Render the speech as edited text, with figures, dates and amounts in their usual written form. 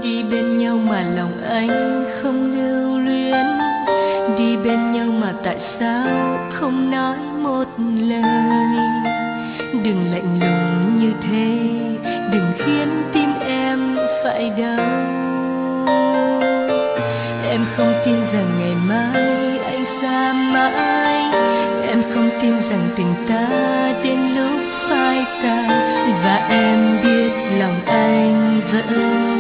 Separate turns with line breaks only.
Đi bên nhau mà lòng anh không lưu luyến, đi bên nhau mà tại sao không nói một lời. Đừng lạnh lùng như thế, đừng khiến tim em phải đau. Em không tin rằng ngày mai anh xa mãi, em không tin rằng tình ta đến lúc phai tàn. Và em biết lòng anh vẫn